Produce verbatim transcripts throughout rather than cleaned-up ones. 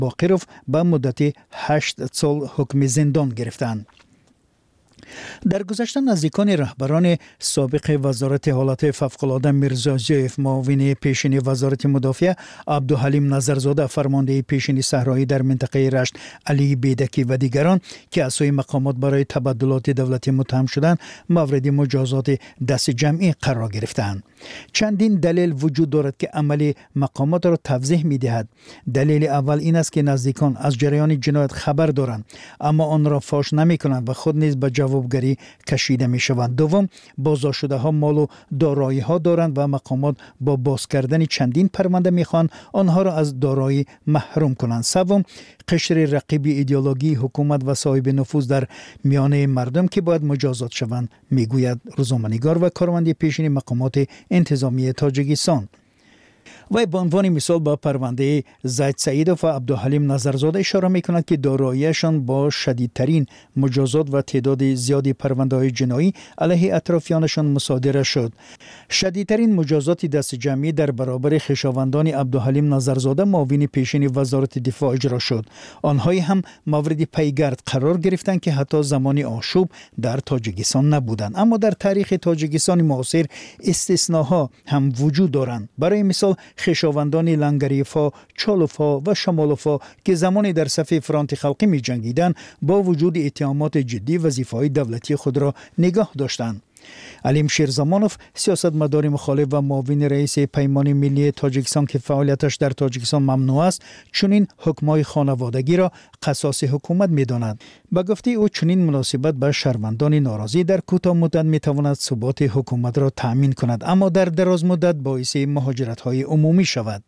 باقرов به مدت هشت سال حکم زندان گرفتند. در گذشته نزدیکان رهبران سابق وزارت حالات فوق‌العاده میرزا زیف، معاون پیشین وزارت مدافع عبدالحلیم نظرزاده، فرمانده پیشین صحرایی در منطقه رشت علی بیدکی و دیگران که از سوی مقامات برای تبادلات دولتی متهم شدند مورد مجازات دست جمعی قرار گرفتند. چندین دلیل وجود دارد که عمل مقامات را توضیح می‌دهد. دلیل اول این است که نزدیکان از جریان جنایت خبر دارند اما آن را فاش نمی‌کنند و خود نیز به جوابگری کشیده می‌شوند. دوم، بازداشت‌شده‌ها مال و دارایی‌ها دارند و مقامات با باز کردن چندین پرونده می‌خواهند آنها را از دارایی محروم کنند. سوم، قشر رقیب ایدئولوژی حکومت و صاحب نفوذ در میان مردم که باید مجازات شوند، میگوید روزنامه‌نگار و کارمند پیشین مقامات انتظامی تاجیکستان. و به عنوان مثال با پرونده زید سعیدوف و عبدالحلیم نظرزاده اشاره می‌کند که داراییشان با شدیدترین مجازات و تعداد زیادی پرونده‌های جنایی علیه اطرافیانشان مصادره شد. شدیدترین مجازات دست جمعی در برابر خویشاوندان عبدالحلیم نظرزاده معاون پیشین وزارت دفاع اجرا شد. آنهایی هم مورد پیگرد قرار گرفتند که حتی زمان آشوب در تاجیکستان نبودند. اما در تاریخ تاجیکستان معاصر استثناها هم وجود دارند. برای مثال خویشاوندان لنگریفا، چالوفا و شمالوفا که زمانی در صف فرانت خلقی می جنگیدند با وجود اتهامات جدی وظیفه‌های دولتی خود را نگاه داشتند. علیم شیرزمانوف، سیاستمدار مخالف و معاون رئیس پیمان ملی تاجیکستان که فعالیتش در تاجیکستان ممنوع است، چنین حکم‌های خانوادگی را قصاص حکومت می‌داند. به گفته او چنین مناسبت به شهروندان ناراضی در کوتاه مدت می‌تواند ثبات حکومت را تأمین کند اما در دراز مدت باعث مهاجرت‌های عمومی شود.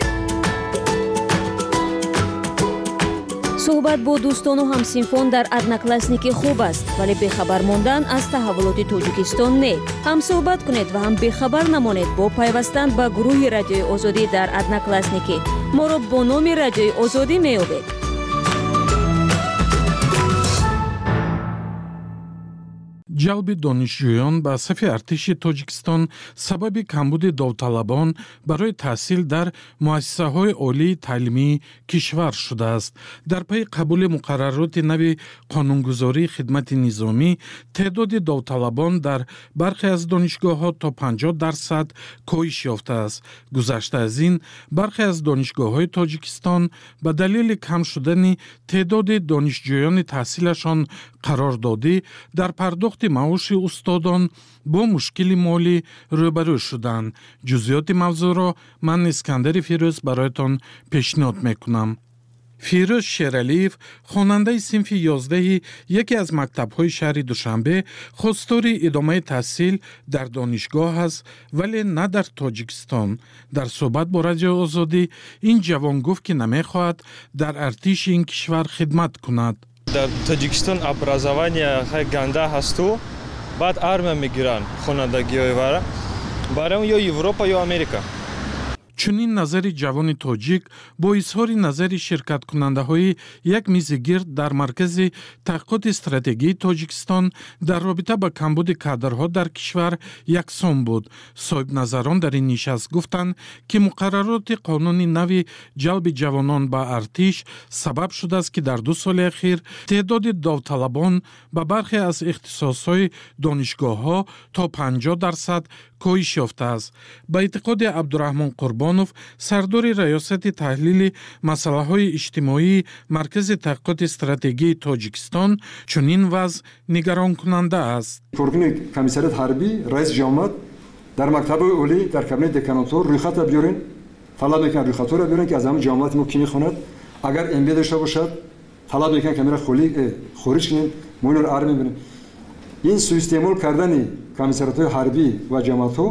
صحبت با دوستان و همسینفون در одноклассники خوب است ولی بخبر ماندن از تحولات تاجیکستان نه. هم صحبت کنید و هم بخبر نمانید با پیوستن به گروه رادیوی آزادی در одноклассники. ما را با نام رادیوی آزادی می‌یابید. ҷалби донишҷӯён ба сафи артиши Тоҷикистон сабаби камбуди довталабон барои таҳсил дар муассисаҳои олии таълимии кишвар шудааст. дар пайи қабули муқаррароти нави қонунгузории хидмати низомӣ, теъдоди довталабон дар бархе аз донишгоҳҳо то панҷоҳ дарсад коҳиш ёфтааст. гузашта аз ин, бархе аз донишгоҳҳои Тоҷикистон ба далели кам шудани теъдоди донишҷӯёни таҳсилашон қарордодӣ дар пардохти маоши устодон бо мушкили молӣ рӯбарӯ шуданд. ҷузъиёти мавзӯъро ман Искандари Фирӯз бароятон пешниҳод мекунам. фирӯз шералиев, хонандаи синфи ёздаҳи яке аз мактабҳои шаҳри Душанбе, хостори идомаи таҳсил дар донишгоҳ аст, вале на дар Тоҷикистон. дар суҳбат бо Радиои Озодӣ ин ҷавон гуфт ки намехоҳад дар артиши ин кишвар хидмат кунад. در تاجیکستان образование ганда ҳасту баъд армия мегиранд хонандагиҳои вара барам ё Европа ё Америка. чунин назари ҷавони тоҷик бо изҳори назари ширкаткунандаҳои як мизи гирд дар маркази таҳқиқоти стратегии Тоҷикистон дар робита ба камбуди кадрҳо дар кишвар яксон буд. соҳибназарон дар ин нишаст гуфтанд ки муқаррароти қонуни нави ҷалби ҷавонон ба артиш сабаб шудааст ки дар ду соли ахир теъдоди довталабон ба бархе аз ихтисосҳои донишгоҳҳо то панҷоҳ дарсад коҳиш ёфтааст. ба эътиқоди Абдураҳмон Қурбонов, сардори раёсати таҳлили масъалаҳои иҷтимоии маркази таҳқиқоти стратегии Тоҷикистон, чунин вазъ нигаронкунанда аст. Коркуни комиссарият ҳарбӣ, раис ҷамоат дар мактаби олӣ дар кабинети деканатҳо рӯйхата биёрин, талаб мекунад рӯйхатҳоро биёрин ки аз ҳамаи ҷамоати мо ки мехонад, агар эм би дошта бошад талаб мекунад ки амира хориҷ кунем, мо инро ар мебинем. ин суистеъмол кардани комиссариятҳои ҳарбӣ ва ҷамоатҳо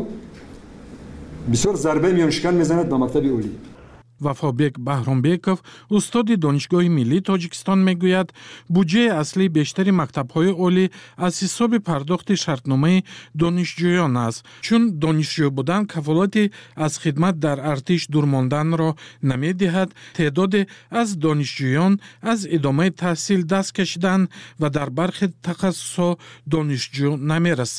бисёр зарбаи миёншикан мезанад ба мактаби олӣ. вафобек Баҳромбеков, устоди донишгоҳи миллии Тоҷикистон мегӯяд, буҷаи аслии бештари мактабҳои олӣ аз ҳисоби пардохти шартномаи донишҷӯён аст, чун донишҷӯ будан кафолати аз хидмат дар артиш дурмонданро намедиҳад. теъдоде аз донишҷӯён аз идомаи таҳсил даст кашидан ва дар бархи тахассусҳо донишҷӯ намерасад.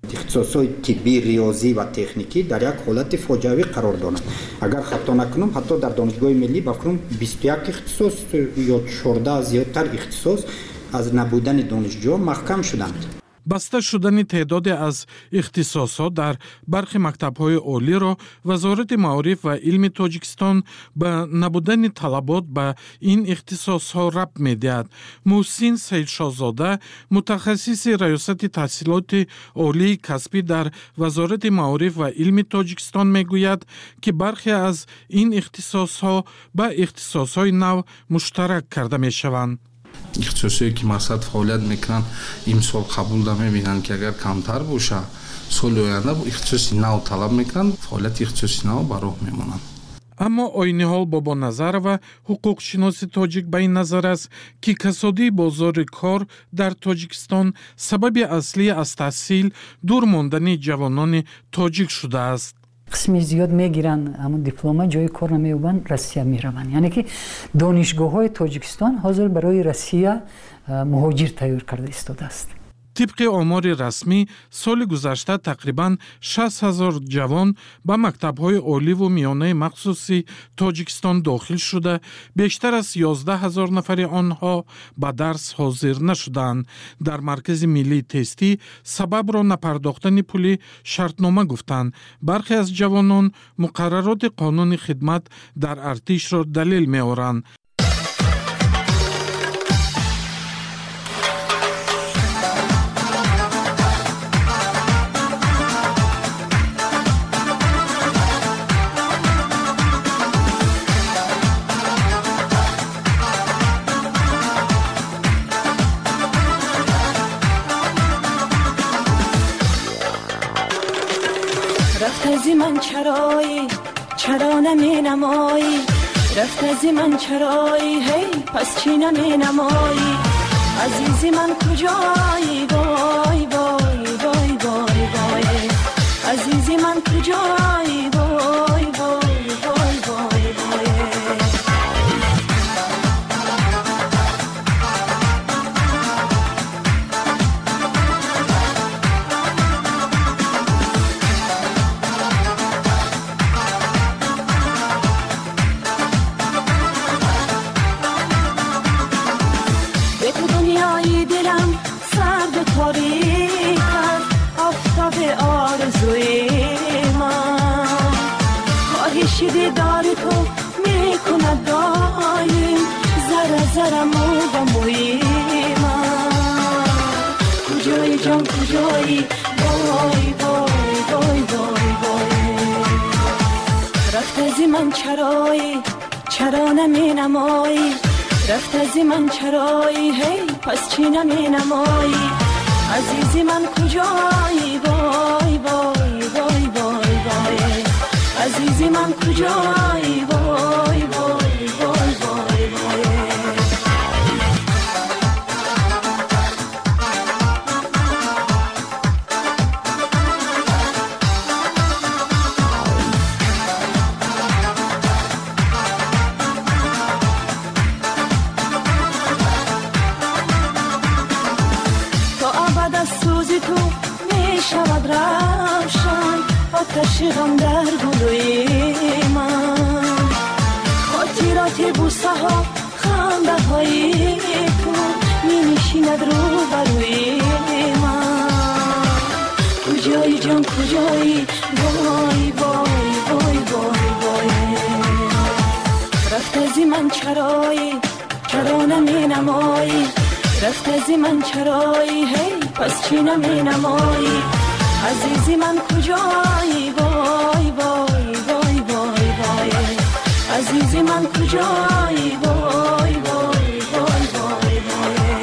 اختصاصات طبی، ریاضی و تکنیکی در یک حالت فاجعه‌ای قرار دارند. اگر خطا نکنم حتی در دانشگاه ملی بکنم بیست و یک اختصاص یا چهارده زیادتر اختصاص از نبودن دانشجو محکم شدند. баста шудани теъдоде аз ихтисосот дар бархи мактабҳои олиро вазорати маориф ва илми Тоҷикистон ба набудани талабот ба ин ихтисосҳо рабт медиҳад. Муҳсин Саидшоҳзода, мутахассиси раёсати таҳсилоти олии касбӣ дар вазорати маориф ва илми Тоҷикистон мегӯяд, ки бархе аз ин ихтисосҳо ба ихтисосҳои нав муштарак карда мешаванд. ихтисосие ки мақсад фаъолият мекунанд имсол қабул намебинанд ки агар камтар боша соли оянда ихтисоси нав талаб мекунанд, фаъолияти ихтисоси нав ба роҳ мемонанд. аммо Ойниҳол Бобоназарова, ҳуқуқшиноси тоҷик ба ин назар аст, ки касодии бозори кор дар Тоҷикистон сабаби аслӣ аз таҳсил дур мондани ҷавонони тоҷик шудааст. قسمی زیاد میگیرن اما دیپلم جای کار نمیوبن روسیه میروند. یعنی که دانشگاه های تاجیکستان حاضر برای روسیه مهاجر تیار کرده ایستاده است. طبق آمار رسمی سال گذشته تقریباً شصت هزار جوان به مکتب‌های عالی و میانه مخصوصی تاجیکستان داخل شده، بیشتر از یازده هزار نفر آنها به درس حاضر نشدند. در مرکز ملی تستی سبب را نپرداختن پول شرطنامه گفتند. برخی از جوانان مقررات قانون خدمت در ارتش را دلیل می‌آورند. رفت از من چرایی چرا نمی نمایی، رفت از من چرایی هی پس چی نمی نمایی، عزیزی من کجایی وای وای وای وای وای، عزیزی من کجایی وای وای وای وای وای. خواهشی دار تو میکند دایم زر زرم و با موی من، کجایی جان کجایی وای وای وای وای وای. رفت از من چرایی چرا نمی نمایی، رفت از من چرایی هی پس چی نمی نمایی، عزیزی من کجایی وای وای وای وای وای، عزیزی من کجایی وای وای وای وای وای. تو می شود روشن آتش غم در گلوی من، خاطرات بوسه ها خنده های تو می نشیند رو بروی من، کجایی جان کجایی وای وای وای وای وای. رفت از من چرایی چرا نمی نمایی، رفت از من چرایی هی پس چی نمی نمایی، عزیزی من کجایی وای وای وای وای وای، عزیزی من کجایی وای وای وای وای وای.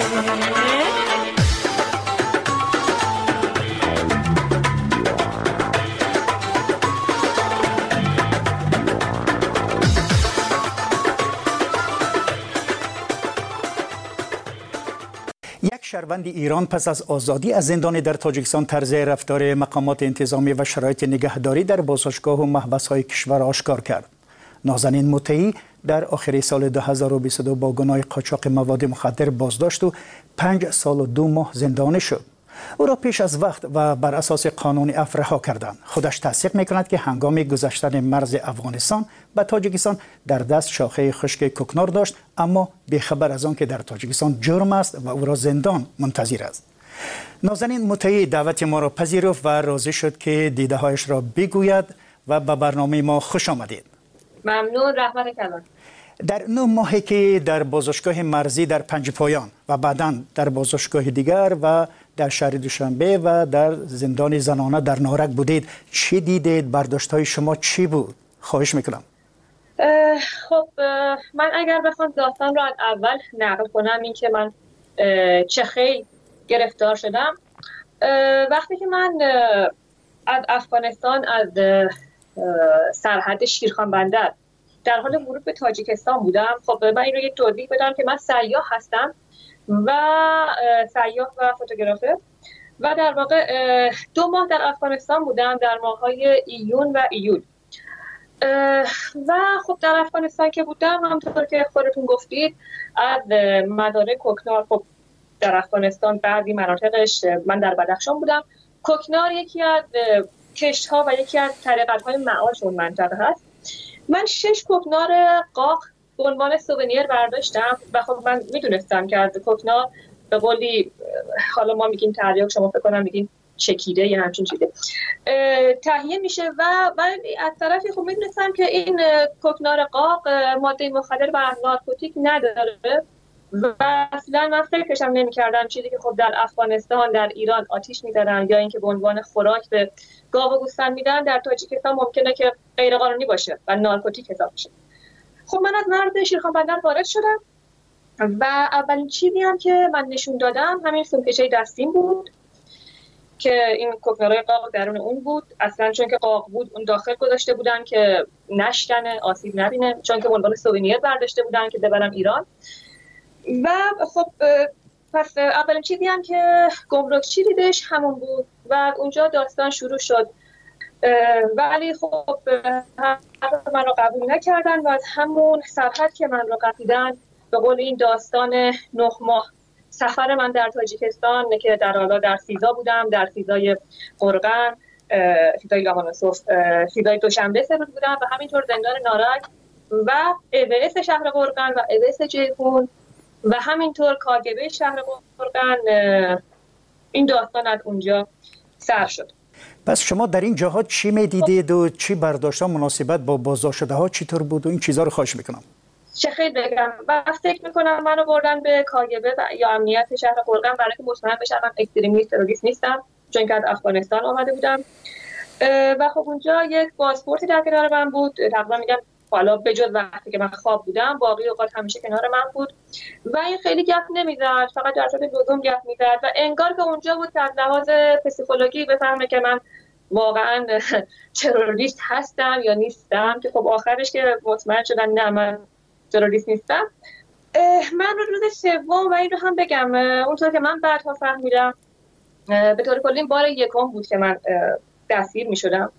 شهروند ایران پس از آزادی از زندان در تاجیکستان طرز رفتار مقامات انتظامی و شرایط نگهداری در بازداشتگاه و محبس‌های کشور آشکار کرد. نازنین مطیعی در آخر سال دو هزار و بیست و دو با گناه قاچاق مواد مخدر بازداشت و پنج سال و دو ماه زندانی شد. او را پیش از وقت و بر اساس قانون عفو رها کردند. خودش تصدیق میکند که هنگام گذشتن مرز افغانستان به تاجیکستان در دست شاخه خشک کوکنار داشت، اما بیخبر از آن که در تاجیکستان جرم است و او را زندان منتظر است. نازنین مطیع دعوت ما را پذیرفت و راضی شد که دیده هایش را بگوید و به برنامه ما خوش آمدید. ممنون. رحمت کلان. در نه ماهی که در بازداشتگاه مرزی در پنجپایان و بعداً در بازداشتگاه دیگر و در شهر دوشنبه و در زندان زنانه در نارک بودید، چی دیدید؟ برداشت‌های شما چی بود؟ خواهش میکنم. خب من اگر بخوام داستان را از اول نقل کنم، این که من چه خیلی گرفتار شدم. وقتی که من از افغانستان از سرحد شیرخان بندر در حال ورود به تاجیکستان بودم، خب من این رو یک توضیح بدم که من سیاح هستم و سیاح و فوتوگرافر و در واقع دو ماه در افغانستان بودم، در ماه‌های ایون و ایول. و خب در افغانستان که بودم، همونطور که خودتون گفتید، از مدارک کوکنار، خب در افغانستان بعضی مناطقش، من در بدخشان بودم، کوکنار یکی از کشت‌ها و یکی از طریقت‌های معاش اون منطقه هست. من شش کوکنار قاق به عنوان سوونیر برداشتم و خب من میدونستم که از کوکنار به قولی، حالا ما میگیم تریاک، شما فکر کنم میگین چکیده یا همچین چیزی، تهیه میشه و ولی از طرفی خب میدونستم که این کوکنار قاق ماده مخدر و نارکوتیک نداره و اصلا من فکرشم نمی‌کردم چیزی که خب در افغانستان، در ایران آتیش می‌زدن یا اینکه به عنوان خوراک به گاو و گوسفند میدن، در تاجیکستان ممکنه که غیر قانونی باشه و نارکوتیک حساب بشه. خب من از مرز شیرخان بندر وارد شدم و اولین چیزی هم که من نشون دادم همین سومکشه دستیم بود که این کوکنارای قاق درون اون بود. اصلا چون که قاق بود اون داخل گذاشته بودن که نشکنه، آسیب نبینه، چون که به عنوان سوونیر برداشته بودن که ببرم ایران. و خب پس اولین چیزی هم که گمرکچی دیدش همون بود و اونجا داستان شروع شد. ولی خب من رو قبول نکردن و از همون سرحد که من رو قپیدن، به قول این داستان نه ماه سفر من در تاجیکستان که در حالا در سیزا بودم، در سیزای قرغن، سیزای لاهانوسوف، سیزای دوشنبه سه روز بودم و همینطور زندان نارک و اوس شهر قرغن و اوس جیهون و همینطور کاگبه شهر قرغن. این داستان از اونجا سر شد. پس شما در این جاها چی میدیدید و چی برداشت مناسبت با بازداشت شده ها چطور بود و این چیزها رو خواهش میکنم. چه خیلی بگم و فکر میکنم منو بردن به کاگبه و یا امنیت شهر قرغن برای که مطمئن بشم من اکستریمیست تروریست نیستم، چون که از افغانستان آمده بودم. و خب اونجا یک پاسپورتی در کنار من بود، تقریبا میگم حالا به جز وقتی که من خواب بودم باقی اوقات همیشه کنار من بود و این خیلی گپ نمیزد، فقط در صورت لزوم گپ میزد و انگار که اونجا بود که از لحاظ پسیکولوژی بفهمه که من واقعا تروریست هستم یا نیستم، که خب آخرش که مطمئن شدن نه من تروریست نیستم. من رو روز سوم و این رو هم بگم اونطور که من بعدها فهمیدم به طور کلی بار یکم بود که من دستگیر میشدم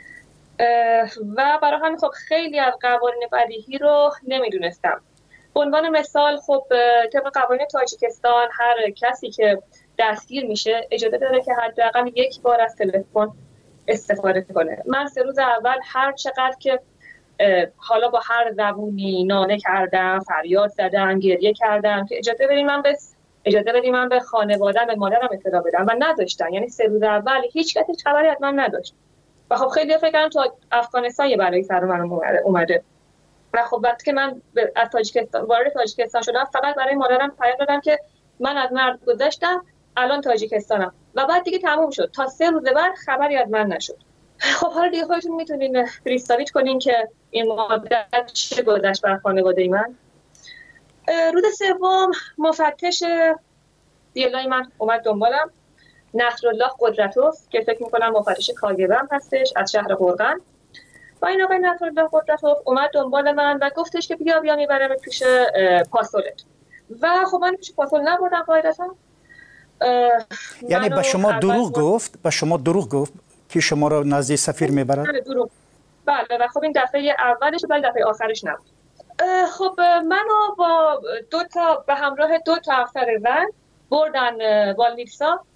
و برای همین خب خیلی از قوانین بدیهی رو نمیدونستم. به عنوان مثال خب طبق قوانین تاجیکستان هر کسی که دستگیر میشه اجازه داره که حداقل یک بار از تلفن استفاده کنه. من سه روز اول هر چقدر که حالا با هر زبونی ناله کردم، فریاد زدم، گریه کردم که اجازه بدید من به اجازه بدید من به خانواده‌ام، به مادرم اطلاع بدم و نداشتن. یعنی سه روز اول هیچ کسی خبری از من نداشت و خب خیلی فکر کردن تو افغانستان یه بلایی سر من اومده و خب وقتی که من از تاجیکستان وارد تاجیکستان شدم فقط برای مادرم پیام دادم که من از مرز گذشتم، الان تاجیکستانم و بعد دیگه تموم شد. تا سه روز بعد خبری از من نشد. خب حالا دیگه خودتون میتونین پریستاویچ کنین که این مدت چه گذشت بر خانواده من. روز سوم مفتش دیلای من اومد دنبالم، نصرالله قدرتوف که فکر میکنم مفتش کاگبه هم هستش از شهر قرغن و این آقای نصرالله قدرتوف اومد دنبال من و گفتش که بیا بیا میبرم پیش پاسولت و خب من پیش پاسول نبردم قاعدتا. یعنی به شما دروغ گفت به شما دروغ گفت که شما را نزد سفیر میبرد؟ بله دروغ. بله و خب این دفعه اولش ولی دفعه آخرش نبود. خب منو با دو تا به همراه دو تا افسر زن بردن والنیتسا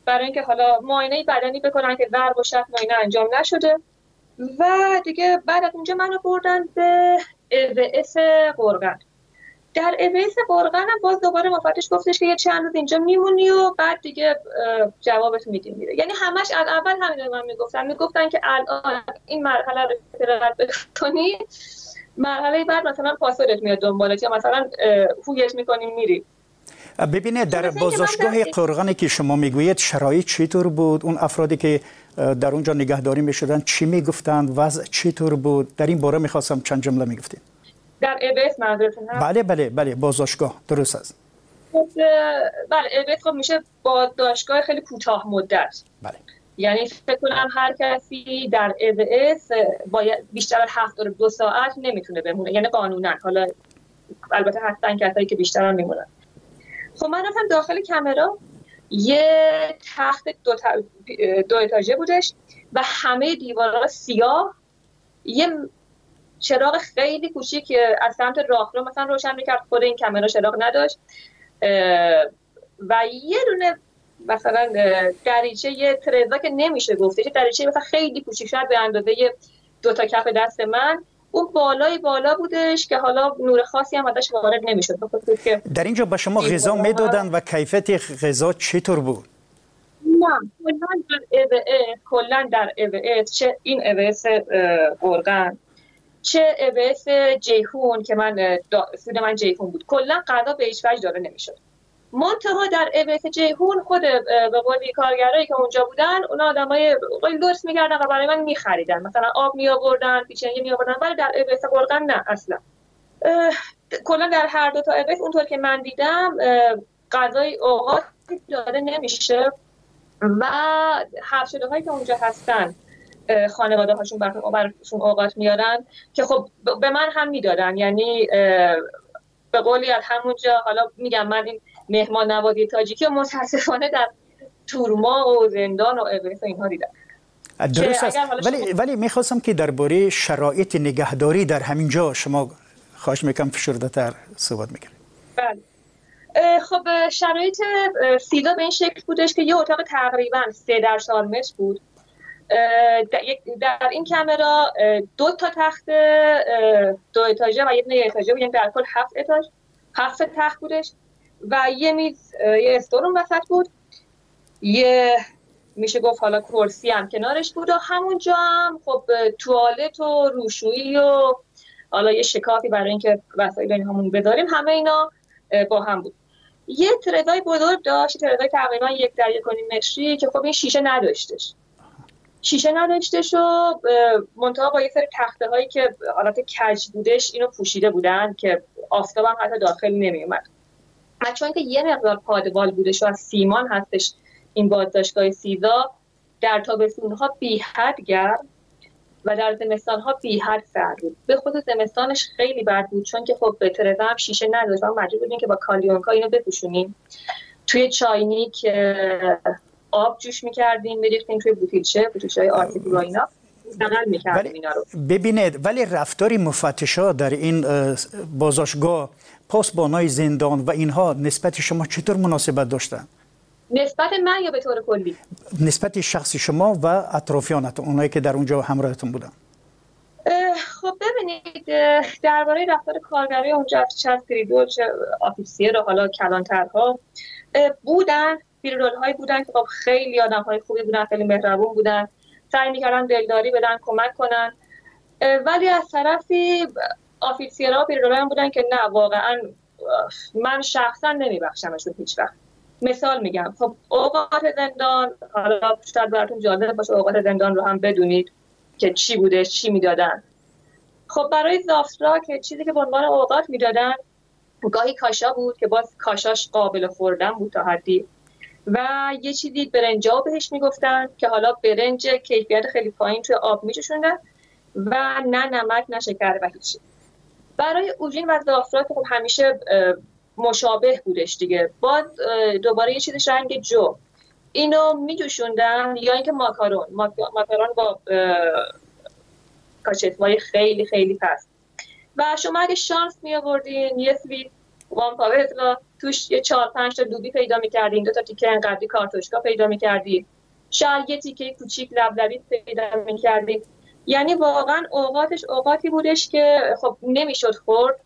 برای اینکه حالا معاینه بدنی بکنن که ضرب و شتم معاینه انجام نشده و دیگه بعد از اونجا منو بردن به ای وی اس قرغن. در ای وی اس قرغن هم باز دوباره مفتش گفتش که یه چند روز اینجا میمونی و بعد دیگه جوابت میدیم میره. یعنی همش از اول همین من میگفتن میگفتن که الان این مرحله رو رد بکنی، مرحله بعد مثلا پاسورت میاد دنبالت یا مثلا هویت میکنی میری. ببینید در بازداشتگاه قرغنی که شما میگویید شرایط چطور بود؟ اون افرادی که در اونجا نگهداری میشدن چی میگفتند؟ وضع چطور بود؟ در این باره میخواستم چند جمله میگفتید. در ای وی اس منظورتون هست؟ بله بله بله بازداشتگاه درست است. بله ای وی اس خب میشه بازداشتگاه خیلی کوتاه مدت. بله. یعنی فکر کنم هر کسی در ای وی اس باید بیشتر از هفتاد و دو ساعت نمیتونه بمونه، یعنی قانونا. حالا البته هستن کسایی که بیشتر هم میمونن. خب من رفتم داخل کامرا، یه تخت دو, تا... دو اتاژه بودش و همه دیوارها سیاه، یه چراغ خیلی کوچیک که از سمت راهرو مثلا روشن میکرد، خود این کامرا چراغ نداشت و یه دونه مثلا دریچه، یه ترزا که نمیشه گفته، یه دریچه مثلا خیلی کوچیک شد به اندازه دو تا کف دست من، اون بالای بالا بودش که حالا نور خاصی هم ازش وارد نمیشد. در اینجا به شما غذا میدادن و کیفیت غذا چطور بود؟ نه کلا در ای وی اس، کلا در ای وی اس، چه این ای وی اس قرغن چه ای وی اس جیهون که من سود من جیهون بود، کلا غذا به هیچ وجه داده نمیشد. منتها در ای وی اس جیهون خود به قولی کارگرایی که اونجا بودن، اونا آدمای خیلی درست می‌کردن و برای من می‌خریدن، مثلا آب می‌آوردن، پیچنگی می‌آوردن، ولی در ای وی اس قرغن نه اصلا. کلا در هر دو تا ای وی اس اونطور که من دیدم غذای اوقات داده نمیشه و حبس شده‌هایی که اونجا هستن خانواده‌هاشون براشون اوقات میارن که خب به من هم میدادن، یعنی به قولی از همونجا، حالا میگم من این مهمان نوازی تاجیکی و متاسفانه در تورما و زندان و ای وی اس اینها دیدم. درست است، ولی ولی میخواستم که درباره شرایط نگهداری در همین جا شما خواهش میکنم فشرده‌تر صحبت میکنید. بله. خب شرایط سیدا به این شکل بودش که یه اتاق تقریبا سه در چهار متر بود. در این کامرا دو تا تخت دو اتاژه و یه دونه اتاژه بود، یعنی در کل هفت اتاژ، هفت تخت بودش و یه میز، یه استول اون وسط بود، یه میشه گفت حالا کرسی هم کنارش بود و همونجا هم خب توالت و روشویی و حالا یه شکافی برای اینکه وسایل اینهامون بذاریم، همه اینا با هم بود. یه ترزای بزرگ داشت، ترزای تقریبا یک در یک و نیم متری که خب این شیشه نداشتش شیشه نداشتش و منتها با یه سری تخته هایی که حالت کج بودش اینو پوشیده بودن که آفتاب هم حتی داخل نمی اومد. چون که یه مقدار پادوال بودش و از سیمان هستش این بازداشتگاه سیدا، در تابستون ها بی حد گرم و در زمستان ها بی حد سرد بود. به خصوص زمستانش خیلی بد بود چون که خب به ترزه هم شیشه نداشت و مجبور بودیم که با کالیونکا اینو بپوشونیم. توی چاینیک آب جوش می‌کردیم، می‌ریختیم توی بوتیلچه، بوتیلچه‌های آرتیک و اینا استعمال می‌کردیم اینا رو. ببینید ولی رفتار مفتشا در این بازداشتگاه، پاسبانای زندان و اینها نسبت شما چطور مناسبت داشتن؟ نسبت من یا به طور کلی؟ نسبت شخصی شما و اطرافیانتون، اونایی که در اونجا همراهتون بودن. خب ببینید درباره رفتار کارگرای اونجا، چه از پریدول چه آفیسیر و حالا کلانترها بودن، پیرول هایی بودن که خب خیلی آدم های خوبی بودن، خیلی مهربون بودن، سعی میکردن دلداری بدن، کمک کنن، ولی از طرفی آفیسیرها و پیرول هم بودن که نه واقعا من شخصا نمیبخشمشون هیچ وقت. مثال میگم، خب اوقات زندان، حالا شاید براتون جالب باشه اوقات زندان رو هم بدونید که چی بوده، چی میدادن. خب برای زافترا که چیزی که به عنوان اوقات میدادن گاهی کاشا بود که باز کاشاش قابل خوردن بود تا حدی، و یه چیزی برنجا بهش میگفتن که حالا برنج کیفیت خیلی پایین توی آب میچشوندن و نه نمک نه شکر و هیچ. برای اوژین و زافترا که خب همیشه مشابه بودش دیگه، باز دوباره یه چیزش رنگ جو، اینو میجوشوندن یا اینکه ماکارون ماکارون با کاچتوای خیلی خیلی پست. و شما اگه شانس می آوردین یه سری وان پاور اطلاع توش یه چهار پنج تا دوبی پیدا می‌کردیم، دو تا تیکه انقدری کارتوشکا پیدا می‌کردیم، شاید یه تیکه کوچیک لبلبی پیدا می‌کردیم. یعنی واقعا اوقاتش اوقاتی بودش که خب نمیشد خورد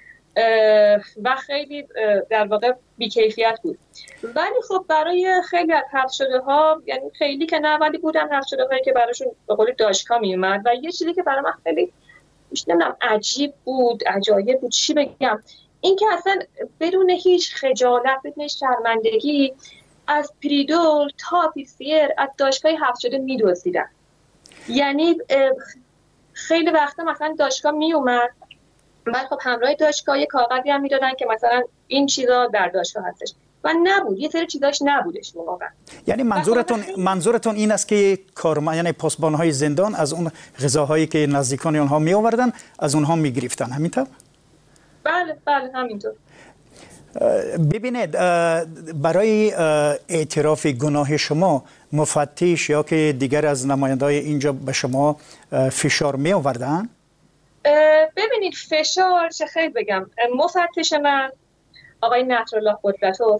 و خیلی در واقع بی‌کیفیت بود. ولی خب برای خیلی از حذف شده ها، یعنی خیلی که نه ولی بودن حذف شده هایی که براشون به قول داشکا میومد و یه چیزی که برای من خیلی نمیدونم عجیب بود، عجایب بود، چی بگم، این که اصلا بدون هیچ خجالت، بدون شرمندگی از پریدول تا پیسیر از داشکای حذف شده میدوزیدن. یعنی خیلی وقتا مثلا داشکا میومد بعد خب همراه داشکا یه کاغذی هم میدادن که مثلا این چیزا در داشکا هستش و نبود، یه سری چیزاش نبودش واقعا. یعنی منظورتون منظورتون این است که کارمند یعنی پاسبان‌های زندان از اون غذاهایی که نزدیکان اونها می آوردن از اونها می گرفتن، همینطور؟ بله بله همینطور. ببینید برای اعتراف گناه شما مفتش یا که دیگر از نماینده‌های اینجا به شما فشار می آوردن؟ ببینید فشار چه خیلی بگم، مفتش من آقای نصرالله قدرتوف،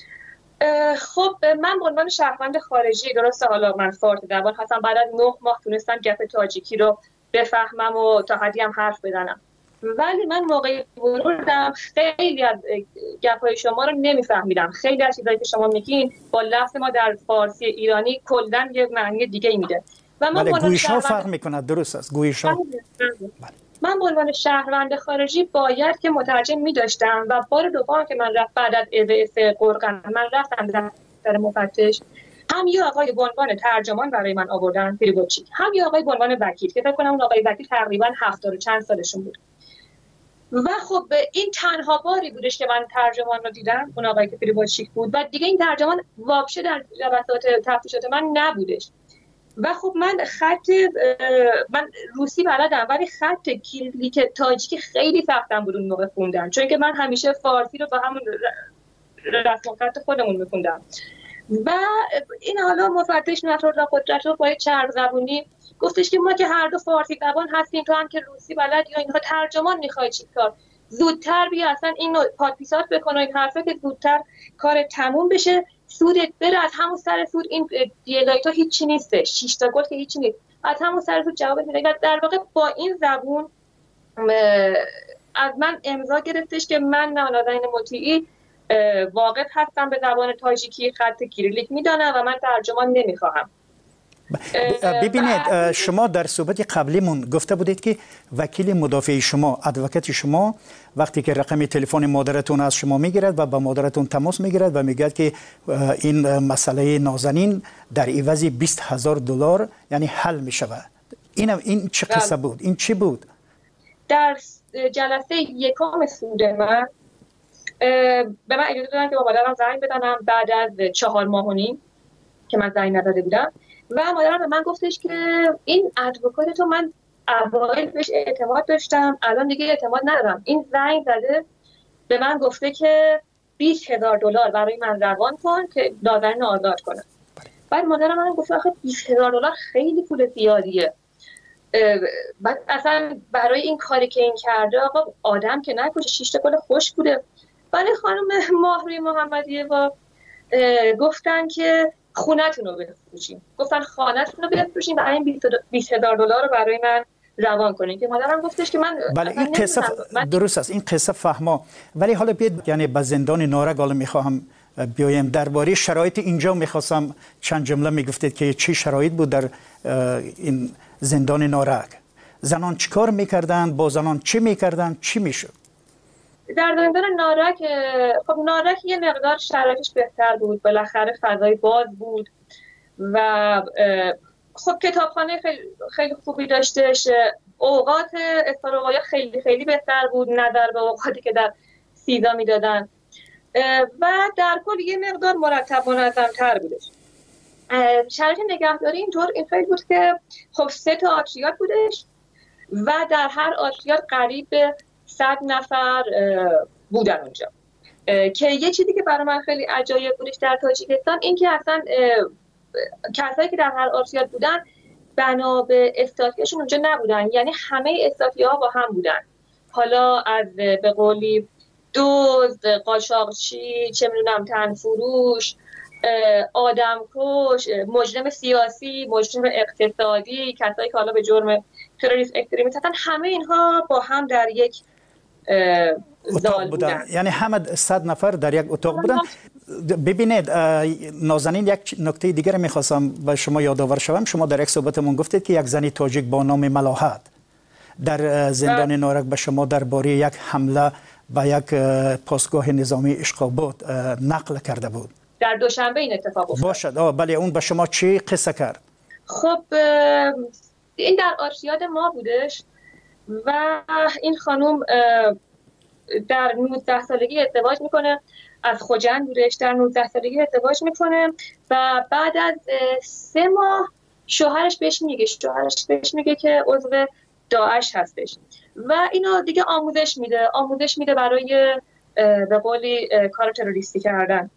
خب من به عنوان شهروند خارجی، درسته حالا من فارت زبان هستم، بعد از نه ماه تونستم گپ تاجیکی رو بفهمم و تا حدی هم حرف بزنم، ولی من موقعی ورودم خیلی از گپ‌های شما رو نمیفهمیدم. خیلی از چیزایی که شما میگین با لفظ ما در فارسی ایرانی کلاً یه معنی دیگه ای میده و من بله گویش‌ها فرق میکنه، درست است گویش‌ها. من به عنوان شهروند خارجی باید که مترجم می‌داشتم و بار دوم که من رفت بعد از اویس قرقن من رفتم در مفتش، هم یه آقای به عنوان ترجمان برای من آوردن پریبوچیک، هم یه آقای به عنوان وکیل که فکر کنم اون آقای وکیل تقریبا هفتاد و چند سالشون بود و خب این تنها باری بودش که من ترجمان رو دیدم، اون آقای که پریبوچیک بود و دیگه این ترجمان واپشه در جلسات تفتیشات من نبودش و خب من خط من روسی بلدم ولی خط کیریلیک تاجیکی خیلی سختم بود اون موقع خوندن، چون که من همیشه فارسی رو با همون رسم خط خودمون میخوندم و این حالا مفتش نصرالله قدرتوف با چرب زبونی گفتش که ما که هر دو فارسی زبان هستیم، تو هم که روسی بلد یا اینها ترجمان میخوای چی کار، زودتر بیا اصلا اینو پادپیسات بکن و این حرفه که زودتر کار تموم بشه، سودت بره، از همون سر سود این دیلایت ها هیچی نیسته، شش تا گل که هیچی نیست، از همون سر سود جواب میده. در واقع با این زبون از من امضا گرفتش که من نازنین مطیعی واقف هستم به زبان تاجیکی، خط کیریلیک میدانم و من ترجمان نمیخواهم. ببینید شما در صحبت قبلیمون گفته بودید که وکیل مدافع شما، ادوکات شما وقتی که رقم تلفن مادرتون از شما میگیرد و با مادرتون تماس میگیرد و میگه که این مسئله نازنین در عوض بیست هزار دلار یعنی حل میشود، این این چه قصه بود؟ این چی بود؟ در جلسه یکم سود من به من اجازه دادن که با مادرم زنگ بزنم بعد از چهار ماه و نیم که من زنگ نداده بودم و مادرم به من گفتش که این ادوکات تو من اوایل بهش اعتماد داشتم، الان دیگه اعتماد ندارم، این زنگ زده به من گفته که بیست هزار دلار برای من روان کن که نازنین آزاد کنم. بعد مادرم من گفت آخه بیست هزار دلار خیلی پول زیادیه، بعد اصلا برای این کاری که این کرده آقا آدم که نکشه، شش تا گل خوش بوده. ولی خانم ماهروی محمدیه با گفتن که خونه‌تون رو بفروشین، گفتن خانه‌تون رو بفروشین و این بیست هزار دلار رو برای من روان کنین که مادرم گفتش که من بله این قصه من... درست است، این قصه فهمه، ولی حالا بیاد یعنی به زندان نارک حالا میخواهم بیایم درباره شرایط اینجا میخواستم چند جمله میگفتید که چی شرایط بود در این زندان نارک، زنان چیکار میکردن، با زنان چی میکردن، چی میشد؟ در زندان نارک خب نارک یه مقدار شرایطش بهتر بود، بالاخره فضای باز بود و خب کتابخانه خیلی, خیلی خوبی داشتش، اوقات استراحت خیلی خیلی بهتر بود نظر به اوقاتی که در سیزا میدادن و در کل یه مقدار مرتب منظم‌تر بودش. شرایط نگهداری اینطور این خیلی بود که خب سه تا آتریات بودش و در هر آتریات قریب به صد نفر بودن اونجا که یه چیزی که برای من خیلی عجایب بودش در تاجیکستان این که اصلا کسایی که در هر آتریات بودن بنا به استاتیاشون اونجا نبودن، یعنی همه استاتیاها با هم بودن، حالا از به قولی دزد، قاچاقچی، چه میدونم تنفروش، آدمکش، مجرم سیاسی، مجرم اقتصادی، کسایی که حالا به جرم تروریسم اکستریمیسم هستن، همه اینها با هم در یک اتاق بودن. یعنی همه صد نفر در یک اتاق بودن. ببینید نازنین، یک نکته دیگر میخواستم به شما یادآور شوم. شما در یک صحبتمون گفتید که یک زنی تاجیک با نام ملاحت در زندان نارک به شما درباره یک حمله به یک پاسگاه نظامی اشقابات نقل کرده بود. در دوشنبه این اتفاق افتاد. باشد. آه بله، اون به شما چی قصه کرد؟ خب این در آرشیاد ما بودش و این خانم در نوزده سالگی ازدواج میکنه، از خوجند بودش، در نوزده سالگی ازدواج میکنه و بعد از سه ماه شوهرش بهش میگه شوهرش بهش میگه که عضو داعش هستش و اینو دیگه آموزش میده آموزش میده برای به قولی کار تروریستی کردن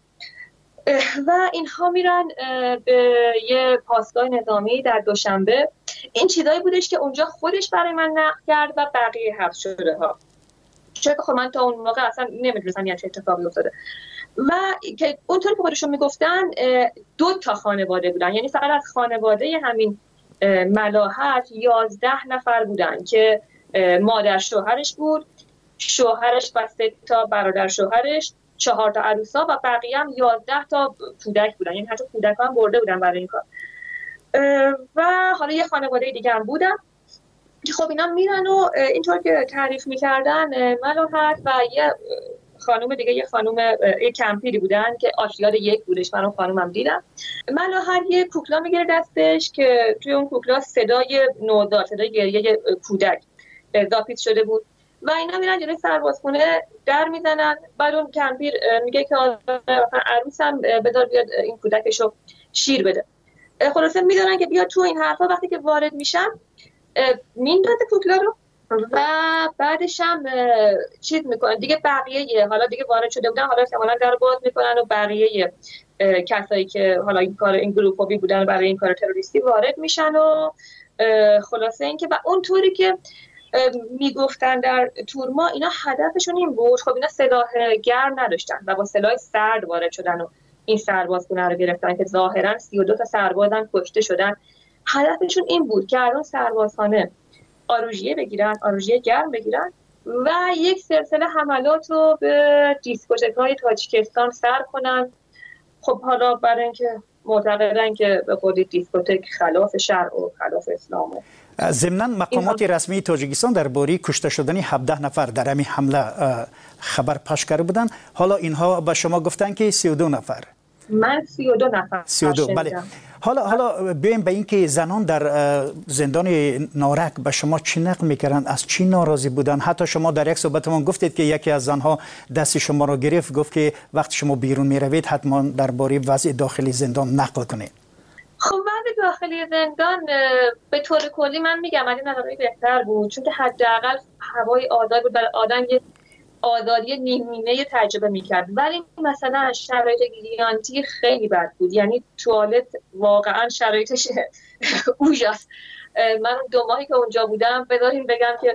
و اینها میرن به یه پاسگاه نظامی در دوشنبه. این چیزایی بودش که اونجا خودش برای من نقل کرد و بقیه حبس شده ها، چون خب من تا اون موقع اصلا نمیدونستم یه چه اتفاقی افتاده و که اونطور که خودشون میگفتن دو تا خانواده بودن، یعنی فقط از خانواده همین ملاحت یازده نفر بودن که مادر شوهرش بود، شوهرش و سه تا برادر شوهرش، چهار تا عروسا و بقیه هم یازده تا کودک بودن، یعنی حتی کودک هم برده بودن برای این کار. و حالا یه خانواده دیگه هم بودن که خب اینا میرن و اینطور که تعریف میکردن ملاحت و یه خانم دیگه، یه خانم یه کمپیری بودن که آشیاد یک بودش، من اون خانومم دیدم. ملاحت یه کوکلا میگیره دستش که توی اون کوکلا صدای نوزاد، صدای گریه کودک اضافه شده بود و اینا میرن جلوی سربازخونه در میزنن. بعد اون کمپیر میگه که عروسم بذار بیاد این کودکشو شیر بده. خلاصه میدونن که بیاد تو این حرفا. وقتی که وارد میشن میندازه کوکلا رو و بعدش هم چیز میکنن دیگه، بقیه حالا دیگه وارد شده بودن، حالا احتمالاً در باز میکنن و بقیه کسایی که حالا این کار این گروپی بودن برای این کار تروریستی وارد میشن و خلاصه اینکه و اونطوری که میگفتن در تورما اینا هدفشون این بود. خب اینا سلاح گرم نداشتن و با سلاح سرد وارد شدن و این سربازخونه رو گرفتن که ظاهرا سی و دو تا سربازن کشته شدن. هدفشون این بود که از اون سربازخانه آروژیه بگیرن، آروژیه گرم بگیرن و یک سلسله حملات رو به دیسکوتک‌های تاجیکستان سر کنن. خب حالا برای اینکه معتقدن که به خودی دیسکوتک خلاف شرع و خلاف اسلام. ضمناً مقامات رسمی تاجیکستان درباره کشته شدن هفده نفر در همین حمله خبر پخش کرده بودند. حالا اینها به شما گفتن که سی و دو نفر. من سی و دو نفر. سی و دو بله. حالا حالا بیایم به این که زنان در زندان نارک به شما چی نقل میکردن، از چی ناراضی بودن؟ حتی شما در یک صحبتمون گفتید که یکی از زنها دست شما رو گرفت، گفت که وقتی شما بیرون میروید حتما درباره وضع داخلی زندان نقل کنید. خب وضع داخلی زندان به طور کلی من میگم از این نظری بهتر بود، چون که حداقل هوای آزاد بود، برای آدم یه آزادی نیمینه تجربه میکرد. ولی مثلا شرایط گیانتی خیلی بد بود، یعنی توالت واقعا شرایطش اوجاست. من دو ماهی که اونجا بودم بذاریم بگم که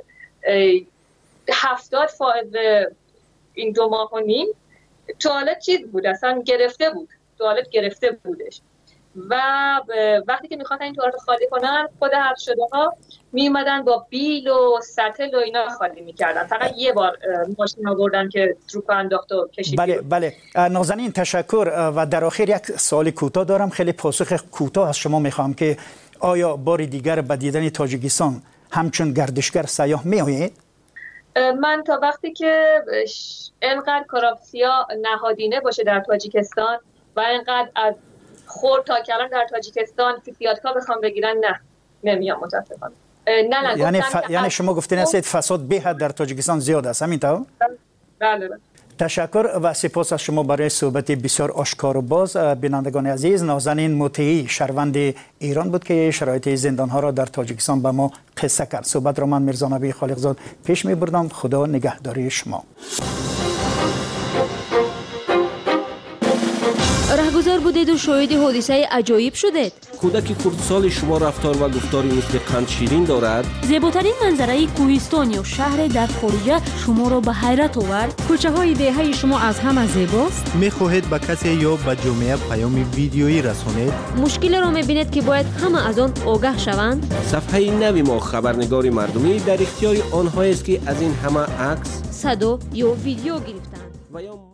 هفتاد فائز این دو ماه و نیم توالت چیز بود، اصلا گرفته بود، توالت گرفته بودش و وقتی که میخواستن این توالت خالی کنن خود حبس شده ها می اومدن با بیل و سطل و اینا خالی میکردن. فقط یه بار ماشین آوردن که تروپ انداخت و کشید. بله بله نازنین تشکر. و در آخر یک سوال کوتاه دارم، خیلی پاسخ کوتاه از شما میخوام که آیا بار دیگر به دیدن تاجیکستان همچون گردشگر سیاح میآیید؟ من تا وقتی که اینقدر کراپسیا نهادینه باشه در تاجیکستان و اینقدر از خورد تا کلان در تاجیکستان فیسیاتکا بخوام بگیرن، نه نمیام متاسفانه. نه نه یعنی ف... یعنی شما گفتین هستید فساد به حد در تاجیکستان زیاد است، همینطور؟ بله بله. تشکر و سپاس از شما برای صحبت بسیار آشکار و باز. بینندگان عزیز، نازنین مطیعی شهروند ایران بود که شرایط زندان‌ها را در تاجیکستان به ما قصه کرد. صحبت را من میرزا نبی خالقزاد پیش می‌بردم. خدا نگهداری شما. راهگذار بار بودید و شاهد حادثه عجایب شدید؟ کودک خردسال شما رفتار و گفتاری مثل قند شیرین دارد؟ زیباترین منظره کوهستان یا شهر در خارج شما را به حیرت آورد؟ کوچه های دهه شما از همه زیباست؟ می‌خواهید به کسی یا به جامعه پیام ویدیویی رسانید؟ مشکل را می‌بینید که باید همه از آن آگاه شوند؟ صفحه نوی ما خبرنگار مردمی در اختیار آنهایی است که از این همه عکس، صدا یا ویدیو گرفتند. و یا